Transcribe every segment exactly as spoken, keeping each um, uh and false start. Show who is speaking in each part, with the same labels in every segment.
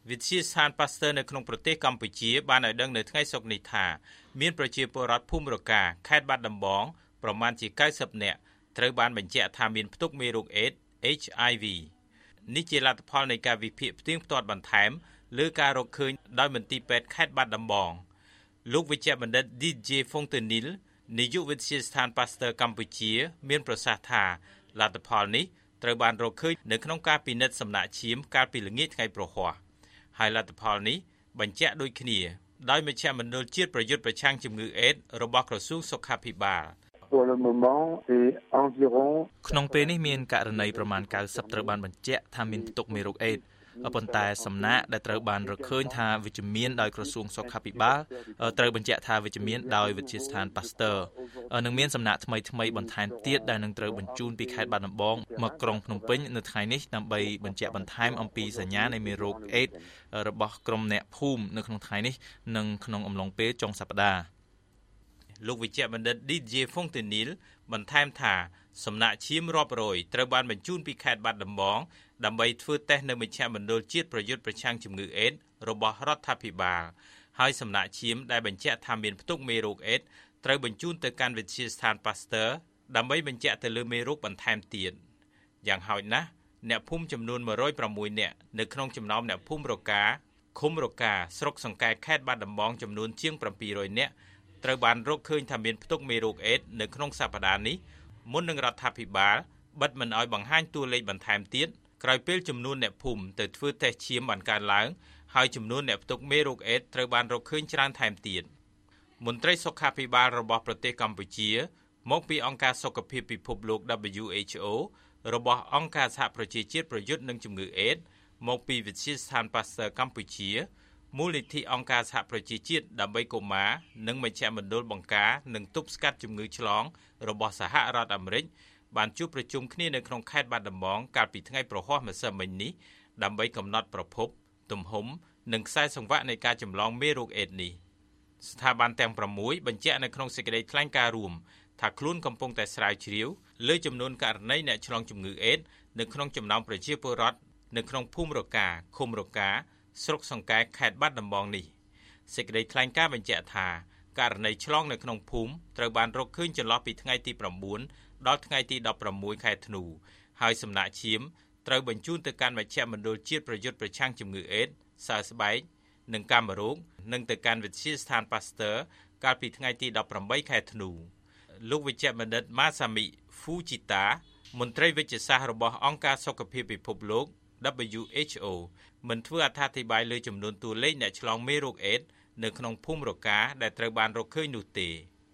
Speaker 1: វិទ្យាស្ថាន Pasteur នៅក្នុងប្រទេសកម្ពុជាបានឲ្យដឹងនៅថ្ងៃសុក្រនេះថាមានប្រជាពលរដ្ឋភូមិរកាខេត្តបាត់ដំបងប្រមាណជាកៅសិបនាក់ត្រូវបានបញ្ជាក់ថាមានផ្ទុកមេរោគអេដ เอช ไอ វី នេះជាលទ្ធផលនៃការវិភាគផ្ទៀងផ្ទាត់បន្ថែមលើការរកឃើញដោយមន្ទីរពេទ្យខេត្តបាត់ដំបងលោកវិជ្ជបណ្ឌិត ឌី ជេ Fontenil នាយកវិទ្យាស្ថាន Pasteur កម្ពុជាមានប្រសាសន៍ថាលទ្ធផលនេះត្រូវបានរកឃើញនៅក្នុងការពិនិត្យសំណាក់ឈាមកាលពីល្ងាចថ្ងៃព្រហស្បតិ៍ហើយលទ្ធផលនេះបញ្ជាក់ដូចគ្នាដោយមជ្ឈមណ្ឌលជាតិប្រយុទ្ធប្រឆាំងជំងឺអេដស៍របស់ក្រសួងសុខាភិបាល
Speaker 2: ក្នុងពេលនេះមានករណីប្រមាណកៅសិបត្រូវបានបញ្ជាក់ថាមានផ្ទុកមេរោគអេដស៍ប៉ុន្តែសំណាក់ដែលត្រូវបានរកឃើញថាវិជ្ជមានដោយក្រសួងសុខាភិបាលត្រូវបញ្ជាក់ថាវិជ្ជមានដោយវិទ្យាស្ថាន Pasteur នឹងមានសំណាក់ថ្មីថ្មីបន្ថែមទៀតដែលនឹងត្រូវបញ្ជូនពីខេត្តបាត់ដំបងមកក្រុងភ្នំពេញនៅថ្ងៃនេះដើម្បីបញ្ជាក់បន្ថែមអំពីសញ្ញានៃមេរោគអេដស៍របស់ក្រុមអ្នកភូមិនៅក្នុងថ្ងៃនេះនិងក្នុងអំឡុងពេលចុងសប្តាហ៍
Speaker 1: លោកវិជ្ជបណ្ឌិត ឌី ជេ Fontenil បន្ថែមថាសំណាក់ឈាមរាប់រយត្រូវបានបញ្ជូនពីខេត្តបាត់ដំបងដើម្បីធ្វើតេស្តនៅមជ្ឈមណ្ឌលជាតិប្រយុទ្ធប្រឆាំងជំងឺអេដស៍របស់រដ្ឋាភិបាលហើយសំណាក់ឈាមដែលបញ្ជាក់ថាមានផ្ទុកមេរោគអេដស៍ត្រូវបញ្ជូនទៅកាន់វិទ្យាស្ថាន Pasteur ដើម្បីបញ្ជាក់ទៅលើមេរោគបន្ថែមទៀតយ៉ាងហោចណាស់អ្នកភូមិចំនួនmột trăm sáu mươiនាក់នៅក្នុងចំណោមអ្នកភូមិរកាឃុំរកាស្រុកសង្កែខេត្តបាត់ដំបងចំនួនជាងbảy trămនាក់ត្រូវបានរកឃើញថាមានផ្ទុកមេរោគអេដស៍នៅក្នុងសប្តាហ៍នេះមុននឹងរដ្ឋាភិបាលបិទមិនឲ្យបង្ហាញតួលេខបន្ថែមទៀតក្រោយពេលចំនួនអ្នកភូមិទៅធ្វើតេស្តឈាមបានកើនឡើងហើយចំនួនអ្នកផ្ទុកមេរោគអេដស៍ត្រូវបានរកឃើញច្រើនថែមទៀតមន្ត្រីសុខាភិបាលរបស់ប្រទេសកម្ពុជាមកពីអង្គការសុខភាពពិភពលោក ដប៊្យូ เอช អូ របស់អង្គការសហប្រជាជាតិប្រយុទ្ធនឹងជំងឺអេដស៍មកពីវិទ្យាស្ថាន Pasteur កម្ពុជាមូលនិធិអង្គការសហប្រជាជាតិដើម្បីកុមារនិងមជ្ឈមណ្ឌលបង្ការនិងទប់ស្កាត់ជំងឺឆ្លងរបស់សហរដ្ឋអាមេរិកបានជួបប្រជុំគ្នានៅក្នុងខេត្តបាត់ដំបងកាលពីថ្ងៃព្រហស្បតិ៍ម្សិលមិញនេះដើម្បីកំណត់ប្រភពទំហំនិងខ្សែសង្វាក់នៃការចម្លងមេរោគអេដស៍នេះស្ថាប័នទាំងប្រាំមួយបញ្ជាក់នៅក្នុងសេចក្តីថ្លែងការណ៍រួមថាខ្លួនកំពុងតែស្រាវជ្រាវលើចំនួនករណីអ្នកឆ្លងជំងឺអេដស៍នៅក្នុងចំណោមប្រជាពលរដ្ឋនៅក្នុងភូមិរកាឃុំរកាស្រុកសង្កែខេត្តបាត់ដំបងនេះសេចក្តីថ្លែងការណ៍បញ្ជាក់ថាករណីឆ្លងនៅក្នុងភូមិត្រូវបានរកឃើញចន្លោះពីថ្ងៃទី9ដល់ថ្ងៃទីដប់ប្រាំមួយខែធ្នូហើយសំណាក់ឈាមត្រូវបញ្ជូនទៅកាន់មជ្ឈមណ្ឌលជាតិប្រយុទ្ធប្រឆាំងជំងឺអេដស៍សើស្បែកនិងកាមរោគនិងទៅកាន់វិទ្យាស្ថាន Pasteur កាលពីថ្ងៃទីដប់ប្រាំបីខែធ្នូលោកវិជ្ជបណ្ឌិត ម៉ាសាមី ហ្វូជីតាមន្ត្រីវិទ្យាសាស្ត្ររបស់អង្គការសុខភាពពិភពលោក ដប៊្យូ เอช អូ មិនធ្វើអត្ថាធិប្បាយលើចំនួនតួលេខអ្នកឆ្លងមេរោគអេដស៍នៅក្នុងភូមិរកាដែលត្រូវបានរកឃើញនោះទេ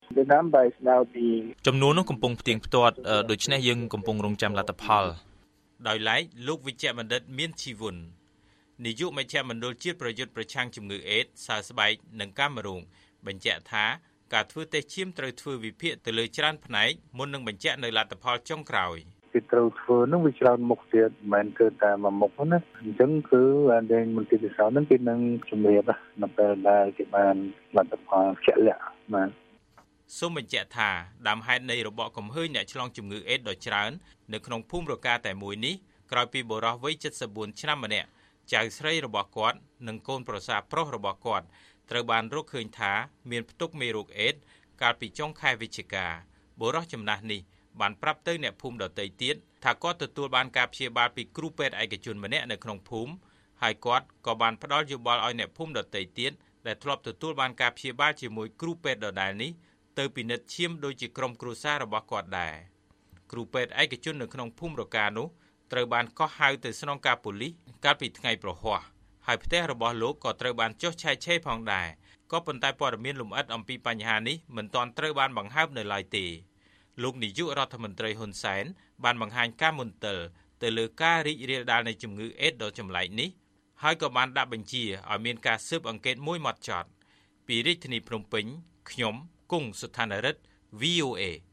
Speaker 2: ចំនួននោះកំពុងផ្ទៀងផ្ទាត់ដូច្នេះយើងកំពុងរង់ចាំលទ្ធផល
Speaker 1: ដោយឡែកលោកវិជ្ជបណ្ឌិតមានជីវុននាយកមជ្ឈមណ្ឌលជាតិប្រយុទ្ធប្រឆាំងជំងឺអេដស៍សើស្បែកនិងកាមរោគបញ្ជាក់ថាការធ្វើតេស្តឈាមត្រូវធ្វើវិភាគទៅលើច្រើនផ្នែកមុននឹងបញ្ជាក់នៅលទ្ធផលចុងក្រោយ
Speaker 3: គេត្រូវធ្វើនឹងវាច្រើនមុខទៀតមិនមែនគឺតែមួយមុខណាអញ្ចឹងគឺតែមន្ទីរពិសោធន៍នឹងគេនឹងជំរាបនៅពេលដែលគេបានលទ្ធផលជាក់លាក់បាទ
Speaker 1: សូមបញ្ជាក់ថាដើមហេតុនៃរបបកំហើញអ្នកឆ្លងជំងឺអេដស៍ដ៏ច្រើននៅក្នុងភូមិរកាតែមួយនេះក្រោយពីបុរសវ័យเจ็ดสิบสี่ឆ្នាំម្នាក់ចៅស្រីរបស់គាត់និងកូនប្រសារប្រុសរបស់គាត់ត្រូវបានរកឃើញថាមានផ្ទុកមេរោគអេដស៍កាលពីចុងខែវិច្ឆិកាបុរសចំណាស់នេះបានប្រាប់ទៅអ្នកភូមិដទៃទៀតថាគាត់ទទួលបានការព្យាបាលពីគ្រូពេទ្យឯកជនម្នាក់នៅក្នុងភូមិហើយគាត់ក៏បានផ្ដល់យោបល់ឲ្យអ្នកភូមិដទៃទៀតដែលធ្លាប់ទទួលបានការព្យាបាលជាមួយគ្រូពេទ្យដដែលនេះទៅពិនិត្យឈាមដូចជាក្រុមគ្រួសាររបស់គាត់ដែរគ្រូពេទ្យឯកជននៅក្នុងភូមិរកានោះត្រូវបានកោះហៅទៅស្នងការប៉ូលីសកាលពីថ្ងៃព្រហស្បតិ៍ហើយផ្ទះរបស់លោកក៏ត្រូវបានចុះឆែកឆេរផងដែរក៏ប៉ុន្តែព័ត៌មានលម្អិតអំពីបញ្ហានេះមិនទាន់ត្រូវបានបង្ហើបនៅឡើយទេលោកនាយករដ្ឋមន្ត្រីហ៊ុនសែនបានបង្ហាញការមន្ទិលទៅលើការរីករាលដាលនៃជំងឺអេដស៍ដ៏ចម្លែកនេះហើយក៏បានដាក់បញ្ជាឲ្យមានការស៊ើបអង្កេតមួយម៉ត់ចត់ពីរាជធានីភ្នំពេញខ្ញុំគង់សុថានរិទ្ធ វី អូ เอ